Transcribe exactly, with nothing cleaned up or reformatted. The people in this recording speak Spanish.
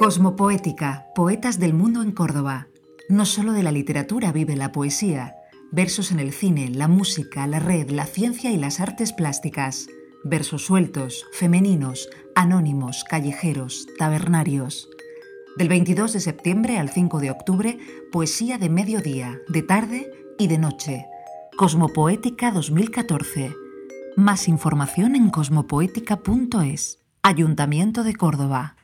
Cosmopoética, poetas del mundo en Córdoba. No solo de la literatura vive la poesía. Versos en el cine, la música, la red, la ciencia y las artes plásticas. Versos sueltos, femeninos, anónimos, callejeros, tabernarios. Del veintidós de septiembre al cinco de octubre, poesía de mediodía, de tarde y de noche. Cosmopoética dos mil catorce. Más información en cosmopoética punto es. Ayuntamiento de Córdoba.